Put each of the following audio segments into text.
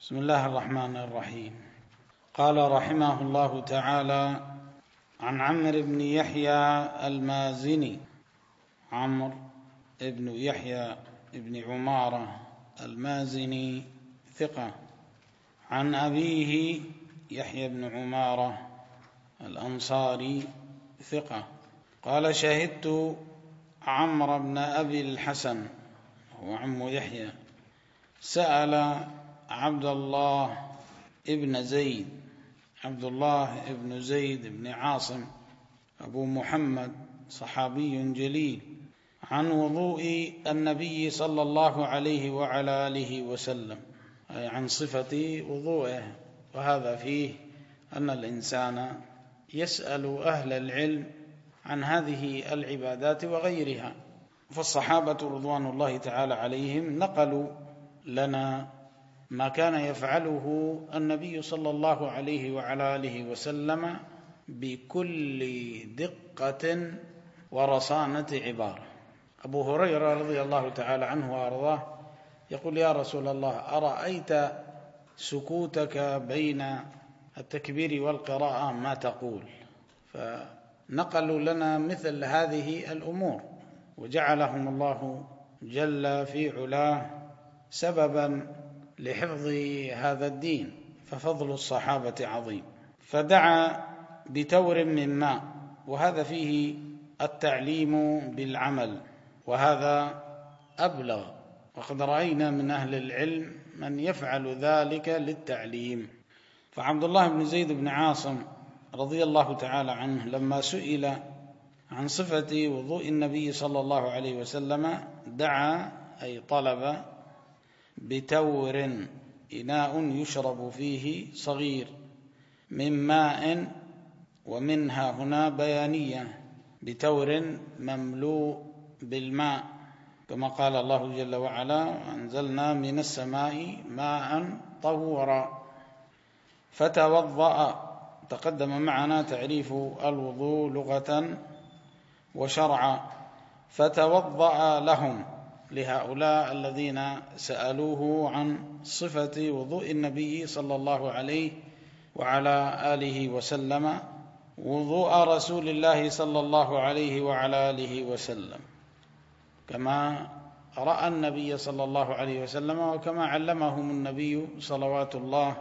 بسم الله الرحمن الرحيم. قال رحمه الله تعالى: عن عمرو بن يحيى المازني، عمرو بن يحيى بن عمارة المازني ثقة، عن أبيه يحيى بن عمارة الأنصاري ثقة، قال: شهدت عمرو بن أبي الحسن، هو عم يحيى، سأل عبد الله ابن زيد بن عاصم أبو محمد، صحابي جليل، عن وضوء النبي صلى الله عليه وعلى آله وسلم، أي عن صفة وضوءه. وهذا فيه أن الإنسان يسأل أهل العلم عن هذه العبادات وغيرها. فالصحابة رضوان الله تعالى عليهم نقلوا لنا ما كان يفعله النبي صلى الله عليه وعلى آله وسلم بكل دقة ورصانة عبارة. أبو هريرة رضي الله تعالى عنه وأرضاه يقول: يا رسول الله، أرأيت سكوتك بين التكبير والقراءة ما تقول؟ فنقلوا لنا مثل هذه الأمور، وجعلهم الله جل في علاه سببا لحفظ هذا الدين، ففضل الصحابة عظيم. فدعا بتور من ماء، وهذا فيه التعليم بالعمل، وهذا أبلغ، وقد رأينا من أهل العلم من يفعل ذلك للتعليم. فعبد الله بن زيد بن عاصم رضي الله تعالى عنه لما سئل عن صفة وضوء النبي صلى الله عليه وسلم دعا، أي طلب، بتور، إناء يشرب فيه صغير، من ماء، ومنها هنا بيانية، بتور مملوء بالماء، كما قال الله جل وعلا: أنزلنا من السماء ماء طهورا. فتوضأ، تقدم معنا تعريف الوضوء لغة وشرعا. فتوضأ لهم، لهؤلاء الذين سألوه عن صفة وضوء النبي صلى الله عليه وعلى آله وسلم، وضوء رسول الله صلى الله عليه وعلى آله وسلم، كما رأى النبي صلى الله عليه وسلم وكما علمهم النبي صلوات الله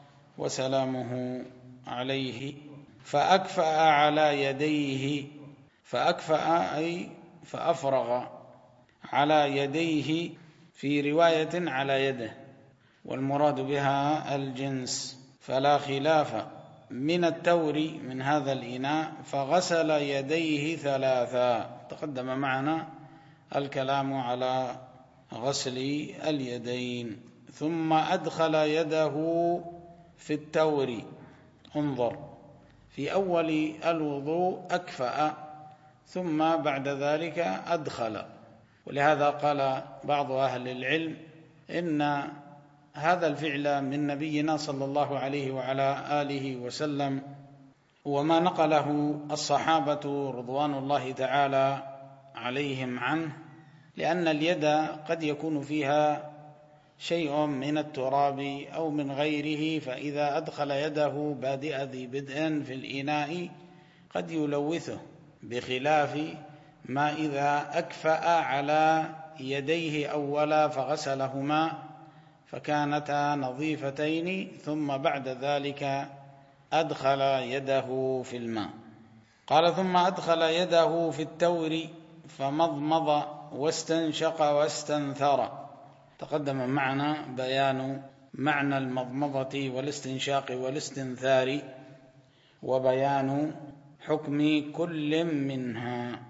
وسلامه عليه. فأكفأ على يديه، فأكفأ أي فأفرغ، على يديه، في رواية على يده، والمراد بها الجنس. فلا خلاف من التور من هذا الإناء، فغسل يديه ثلاثا. تقدم معنا الكلام على غسل اليدين. ثم أدخل يده في التور. انظر، في أول الوضوء أكفأ، ثم بعد ذلك أدخل. ولهذا قال بعض أهل العلم إن هذا الفعل من نبينا صلى الله عليه وعلى آله وسلم، وما نقله الصحابة رضوان الله تعالى عليهم عنه، لأن اليد قد يكون فيها شيء من التراب أو من غيره، فإذا أدخل يده بادئ ذي بدء في الإناء قد يلوثه، بخلاف ما إذا أكفأ على يديه أولا فغسلهما فكانتا نظيفتين، ثم بعد ذلك أدخل يده في الماء. قال: ثم أدخل يده في التور فمضمض واستنشق واستنثر. تقدم معنا بيان معنى المضمضة والاستنشاق والاستنثار، وبيان حكم كل منها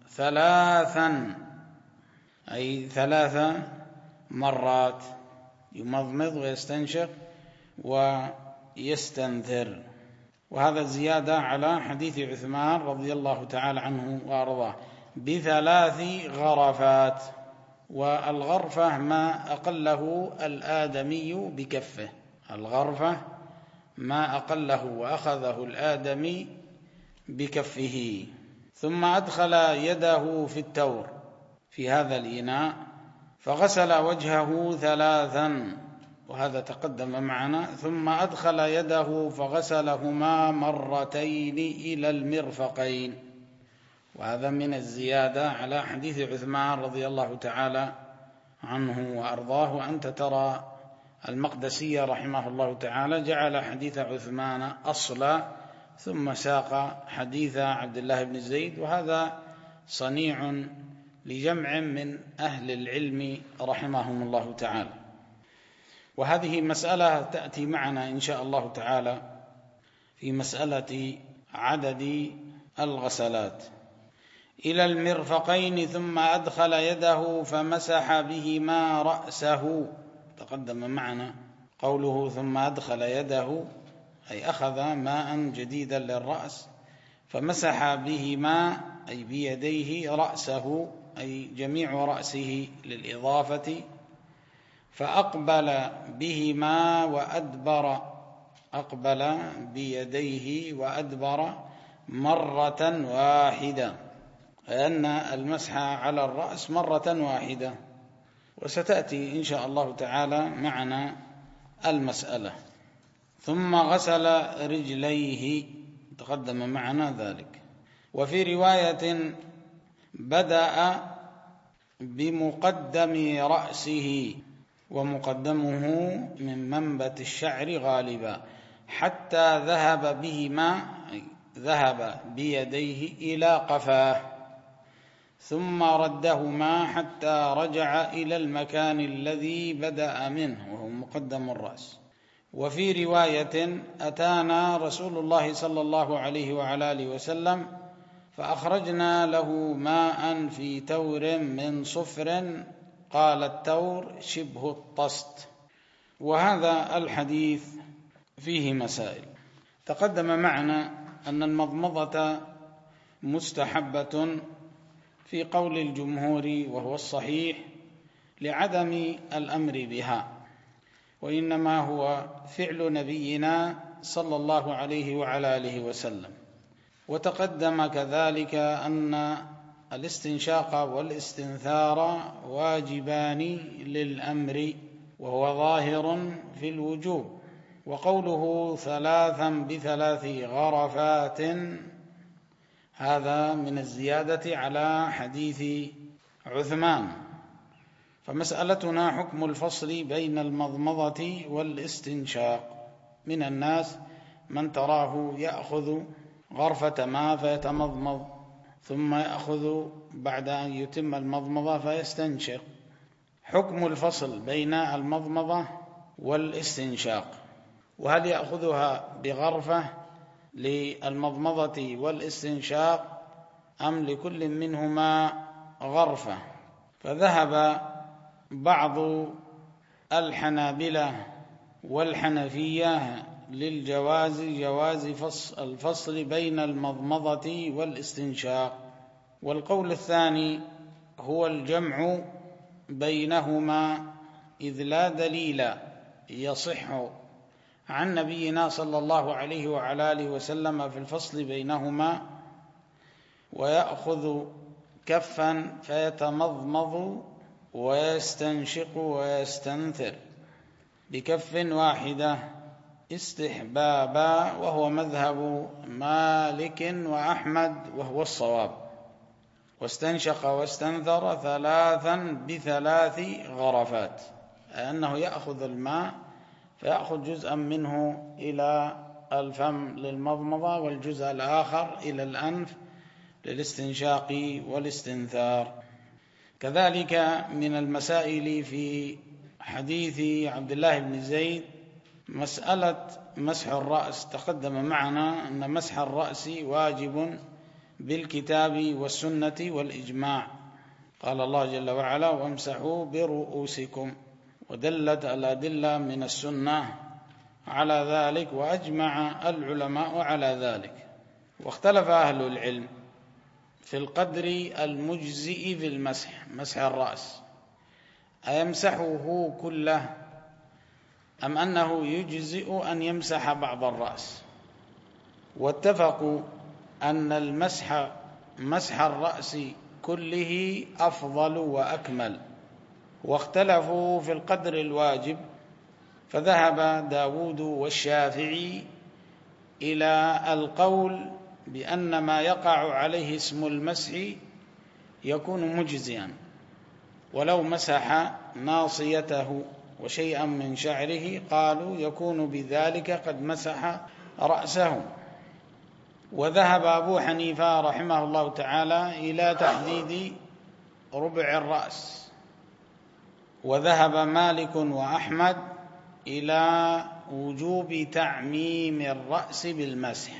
ثلاثا، أي 3 مرات، يمضمض ويستنشق ويستنثر. وهذا زيادة على حديث عثمان رضي الله تعالى عنه وأرضاه، ب3 غرفات. والغرفة ما أقله الآدمي بكفه، الغرفة ما أقله وأخذه الآدمي بكفه. ثم أدخل يده في التور، في هذا الإناء، فغسل وجهه 3، وهذا تقدم معنا. ثم أدخل يده فغسلهما مرتين إلى المرفقين، وهذا من الزيادة على حديث عثمان رضي الله تعالى عنه وأرضاه. وأنت ترى المقدسي رحمه الله تعالى جعل حديث عثمان أصلا ثم ساق حديث عبد الله بن زيد، وهذا صنيع لجمع من أهل العلم رحمهم الله تعالى. وهذه مسألة تأتي معنا إن شاء الله تعالى في مسألة عدد الغسلات. إلى المرفقين ثم أدخل يده فمسح بهما رأسه. تقدم معنا قوله ثم أدخل يده، أي أخذ ماء جديدا للرأس فمسح بهما أي بيديه رأسه، أي جميع رأسه للإضافة، فأقبل بهما وأدبر، أقبل بيديه وأدبر مرة واحدة، لأن المسح على الرأس مرة واحدة، وستأتي إن شاء الله تعالى معنا المسألة. ثم غسل رجليه، تقدم معنا ذلك. وفي رواية بدأ بمقدم رأسه، ومقدمه من منبت الشعر غالبا، حتى ذهب بهما، ذهب بيديه إلى قفاه، ثم ردهما حتى رجع إلى المكان الذي بدأ منه وهو مقدم الرأس. وفي رواية أتانا رسول الله صلى الله عليه وعلى آله وسلم فأخرجنا له ماء في تور من صفر، قال التور شبه الطست. وهذا الحديث فيه مسائل. تقدم معنا أن المضمضة مستحبة في قول الجمهور وهو الصحيح لعدم الأمر بها، وإنما هو فعل نبينا صلى الله عليه وعلى آله وسلم. وتقدم كذلك أن الاستنشاق والاستنثار واجبان للأمر، وهو ظاهر في الوجوب. وقوله ثلاثا بثلاث غرفات هذا من الزيادة على حديث عثمان. فمسألتنا حكم الفصل بين المضمضة والاستنشاق. من الناس من تراه يأخذ غرفة ماء فيتمضمض، ثم يأخذ بعد أن يتم المضمضة فيستنشق. حكم الفصل بين المضمضة والاستنشاق، وهل يأخذها بغرفة للمضمضة والاستنشاق أم لكل منهما غرفة؟ فذهب بعض الحنابلة والحنفية للجواز، جواز الفصل بين المضمضة والاستنشاق. والقول الثاني هو الجمع بينهما، إذ لا دليل يصح عن نبينا صلى الله عليه وعلى آله وسلم في الفصل بينهما، ويأخذ كفا فيتمضمض ويستنشق ويستنثر بكف واحدة استحبابا، وهو مذهب مالك وأحمد وهو الصواب. واستنشق واستنثر ثلاثا بثلاث غرفات، أنه يأخذ الماء فيأخذ جزءا منه إلى الفم للمضمضة، والجزء الآخر إلى الأنف للاستنشاق والاستنثار. كذلك من المسائل في حديث عبد الله بن زيد مسألة مسح الرأس. تقدم معنا أن مسح الرأس واجب بالكتاب والسنة والإجماع، قال الله جل وعلا وامسحوا برؤوسكم، ودلت الأدلة من السنة على ذلك، وأجمع العلماء على ذلك. واختلف أهل العلم في القدر المجزئ في المسح، مسح الرأس، أيمسحه كله أم أنه يجزئ أن يمسح بعض الرأس؟ واتفقوا أن المسح مسح الرأس كله أفضل وأكمل، واختلفوا في القدر الواجب، فذهب داود والشافعي إلى القول بأن ما يقع عليه اسم المسح يكون مجزيا، ولو مسح ناصيته وشيئا من شعره قالوا يكون بذلك قد مسح رأسه. وذهب أبو حنيفة رحمه الله تعالى إلى تحديد ربع الرأس، وذهب مالك وأحمد إلى وجوب تعميم الرأس بالمسح،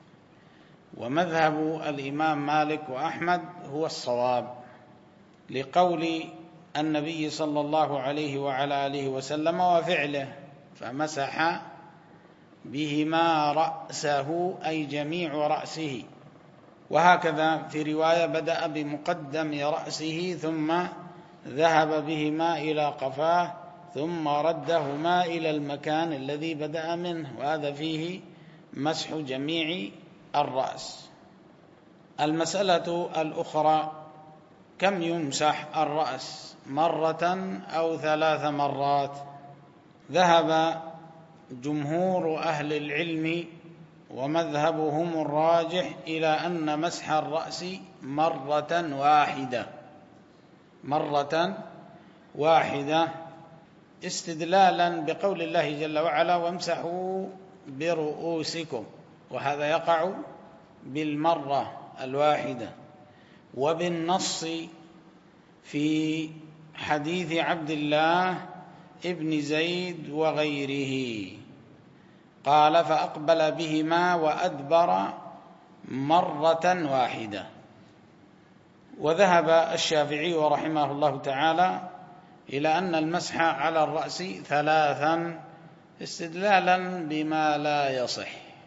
ومذهب الإمام مالك وأحمد هو الصواب لقول النبي صلى الله عليه وعلى آله وسلم وفعله فمسح بهما رأسه أي جميع رأسه. وهكذا في رواية بدأ بمقدم رأسه ثم ذهب بهما إلى قفاه ثم ردهما إلى المكان الذي بدأ منه، وهذا فيه مسح جميع الرأس. المسألة الأخرى: كم يمسح الرأس، مرة أو 3 مرات؟ ذهب جمهور أهل العلم ومذهبهم الراجح إلى أن مسح الرأس مرة واحدة استدلالا بقول الله جل وعلا: وامسحوا برؤوسكم، وهذا يقع بالمرة الواحدة. وبالنص في حديث عبد الله ابن زيد وغيره قال: فأقبل بهما وأدبر مرة واحدة. وذهب الشافعي رحمه الله تعالى إلى أن المسح على الرأس 3 استدلالا بما لا يصح.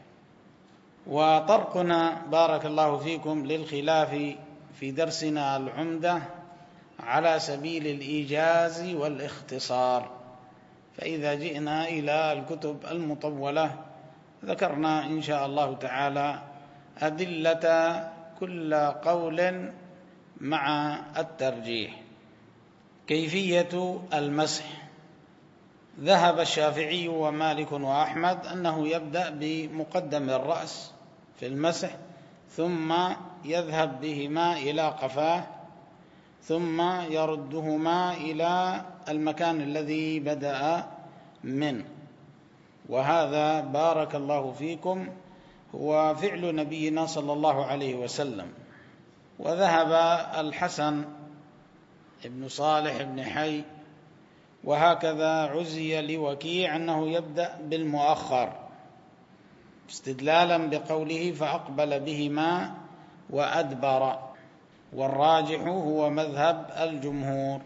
وطرقنا بارك الله فيكم للخلاف في درسنا العمدة على سبيل الإيجاز والاختصار، فإذا جئنا إلى الكتب المطولة ذكرنا إن شاء الله تعالى أدلة كل قول مع الترجيح. كيفية المسح: ذهب الشافعي ومالك وأحمد أنه يبدأ بمقدم الرأس في المسح، ثم يذهب بهما إلى قفاه، ثم يردهما إلى المكان الذي بدأ منه. وهذا بارك الله فيكم هو فعل نبينا صلى الله عليه وسلم. وذهب الحسن ابن صالح بن حي وهكذا عزي لوكيع أنه يبدأ بالمؤخر استدلالا بقوله: فأقبل بهما وأدبر، والراجح هو مذهب الجمهور.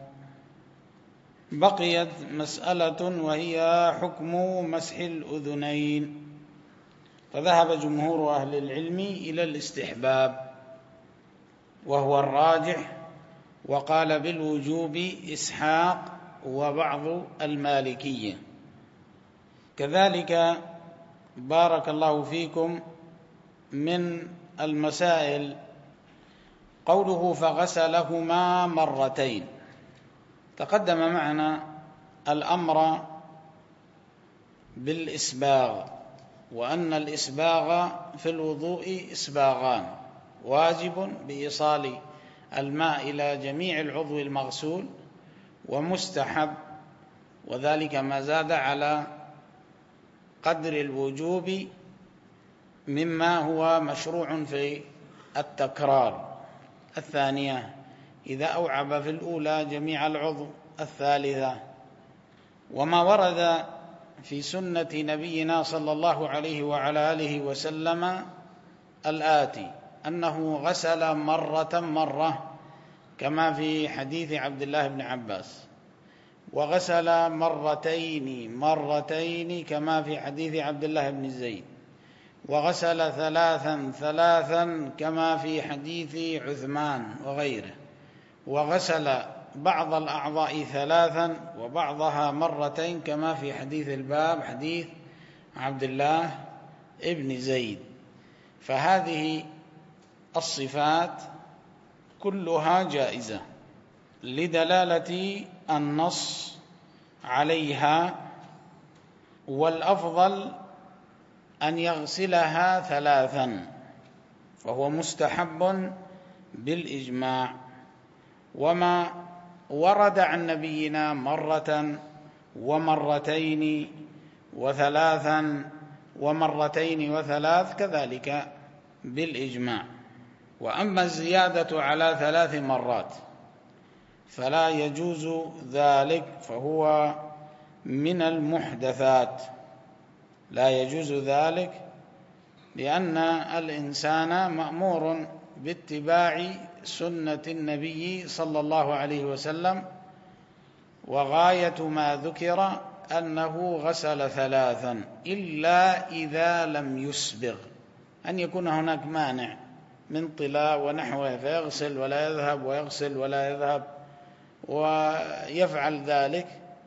بقيت مسألة وهي حكم مسح الأذنين، فذهب جمهور أهل العلم إلى الاستحباب وهو الراجح، وقال بالوجوب إسحاق وبعض المالكية. كذلك بارك الله فيكم من المسائل قوله: فغسلهما مرتين. تقدم معنا الأمر بالإسباغ، وأن الإسباغ في الوضوء إسباغان: واجب بإيصال الماء إلى جميع العضو المغسول، ومستحب، وذلك ما زاد على قدر الوجوب مما هو مشروع في التكرار. الثانية إذا أوعب في الأولى جميع العضو. الثالثة وما ورد في سنة نبينا صلى الله عليه وعلى آله وسلم الآتي: أنه غسل مرة كما في حديث عبد الله بن عباس، وغسل مرتين كما في حديث عبد الله بن زيد، وغسل ثلاثا كما في حديث عثمان وغيره، وغسل بعض الأعضاء 3 وبعضها مرتين كما في حديث الباب حديث عبد الله بن زيد. فهذه الصفات كلها جائزة لدلالة النص عليها والأفضل أن يغسلها 3، فهو مستحب بالإجماع. وما ورد عن نبينا مرة ومرتين وثلاثا ومرتين وثلاث كذلك بالإجماع. وأما الزيادة على 3 مرات فلا يجوز ذلك، فهو من المحدثات، لا يجوز ذلك، لأن الإنسان مأمور باتباع سنة النبي صلى الله عليه وسلم، وغاية ما ذكر أنه غسل 3، إلا إذا لم يسبغ، أن يكون هناك مانع من طلاء ونحوه فيغسل ولا يذهب ويغسل ولا يذهب ويفعل ذلك،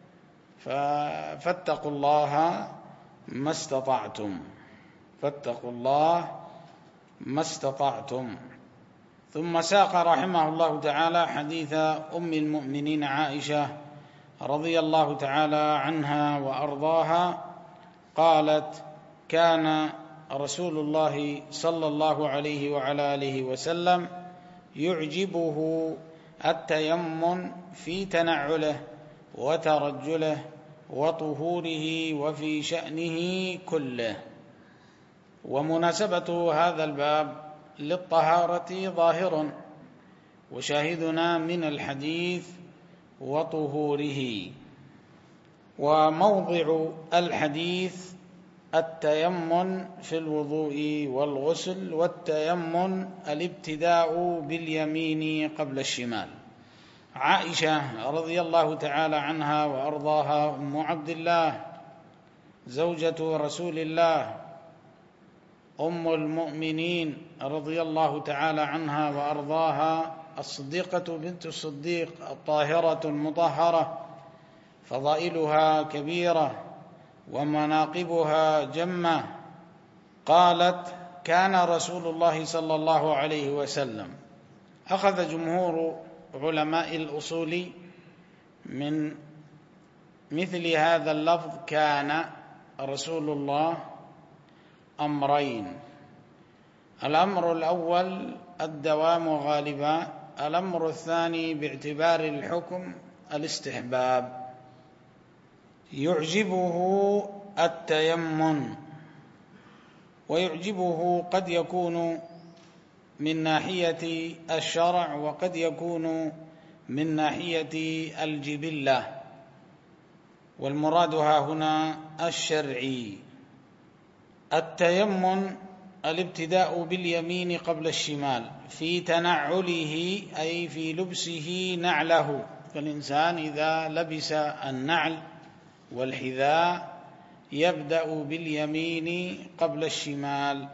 فاتقوا الله ما استطعتم، فاتقوا الله ما استطعتم. ثم ساق رحمه الله تعالى حديث أم المؤمنين عائشة رضي الله تعالى عنها وأرضاها قالت: كان رسول الله صلى الله عليه وعلى آله وسلم يعجبه التيمم في تنعله وترجله وطهوره وفي شأنه كله. ومناسبة هذا الباب للطهارة ظاهر، وشاهدنا من الحديث وطهوره. وموضع الحديث التيمم في الوضوء والغسل، والتيمم الابتداء باليمين قبل الشمال. عائشة رضي الله تعالى عنها وأرضاها أم عبد الله زوجة رسول الله أم المؤمنين رضي الله تعالى عنها وأرضاها، الصديقة بنت الصديق الطاهرة المطهرة، فضائلها كبيرة ومناقبها جمة. قالت: كان رسول الله صلى الله عليه وسلم، أخذ جمهور علماء الأصول من مثل هذا اللفظ كان رسول الله أمرين: الأمر الأول الدوام غالبا، الأمر الثاني باعتبار الحكم الاستحباب. يعجبه التيمم، ويعجبه قد يكون من ناحية الشرع وقد يكون من ناحية الجبلة، والمراد هنا الشرعي. التيمم الابتداء باليمين قبل الشمال في تنعله، أي في لبسه نعله، فالإنسان إذا لبس النعل والحذاء يبدأ باليمين قبل الشمال.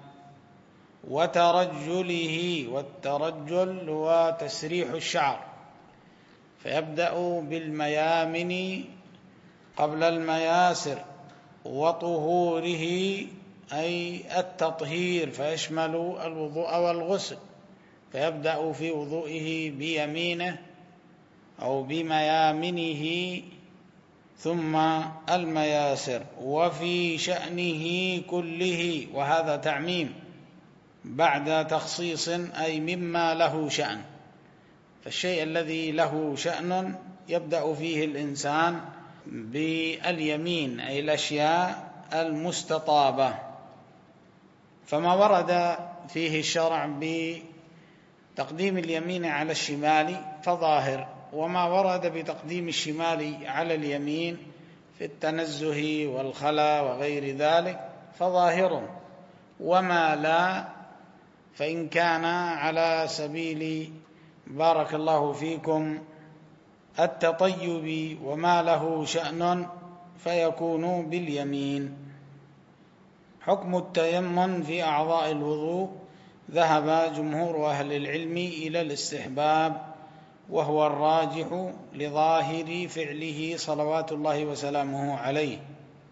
وترجله، والترجل هو تسريح الشعر، فيبدأ بالميامن قبل المياسر. وطهوره أي التطهير، فيشمل الوضوء والغسل، فيبدأ في وضوئه بيمينه أو بميامنه ثم المياسر. وفي شأنه كله، وهذا تعميم بعد تخصيص، أي مما له شأن، فالشيء الذي له شأن يبدأ فيه الإنسان باليمين، أي الأشياء المستطابة. فما ورد فيه الشرع بتقديم اليمين على الشمال فظاهر، وما ورد بتقديم الشمال على اليمين في التنزه والخلا وغير ذلك فظاهر. وما لا، فإن كان على سبيل بارك الله فيكم التطيب وما له شأن فيكون باليمين. حكم التيمم في أعضاء الوضوء: ذهب جمهور أهل العلم إلى الاستحباب، وهو الراجح لظاهر فعله صلوات الله وسلامه عليه.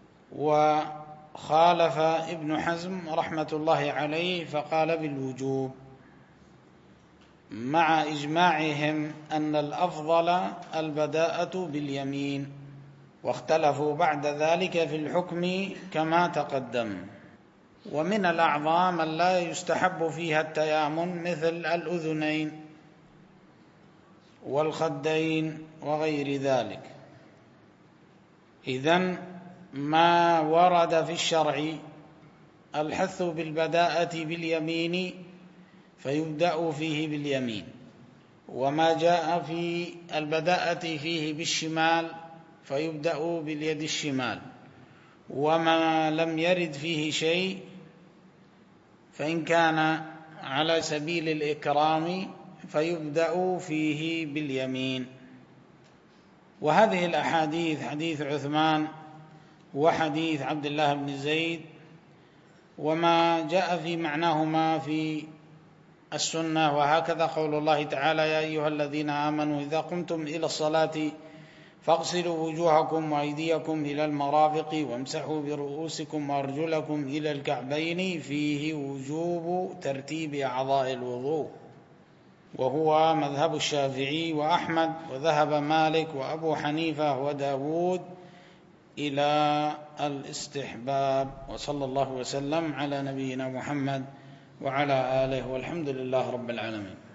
وخالف ابن حزم رحمة الله عليه فقال بالوجوب، مع إجماعهم أن الأفضل البداءة باليمين، واختلفوا بعد ذلك في الحكم كما تقدم. ومن الأعضاء من لا يستحب فيها التيامن مثل الأذنين والخدين وغير ذلك. إذن ما ورد في الشرع الحث بالبداءة باليمين فيبدأ فيه باليمين، وما جاء في البداءة فيه بالشمال فيبدأ باليد الشمال، وما لم يرد فيه شيء فإن كان على سبيل الإكرام فيبدأ فيه باليمين. وهذه الأحاديث حديث عثمان وحديث عبد الله بن زيد وما جاء في معناهما في السنة، وهكذا قول الله تعالى: يا أيها الذين آمنوا إذا قمتم إلى الصلاة فاغسلوا وجوهكم وأيديكم إلى المرافق وامسحوا برؤوسكم وأرجلكم إلى الكعبين، فيه وجوب ترتيب أعضاء الوضوء، وهو مذهب الشافعي وأحمد، وذهب مالك وأبو حنيفة وداود إلى الاستحباب. وصلى الله وسلم على نبينا محمد وعلى آله، والحمد لله رب العالمين.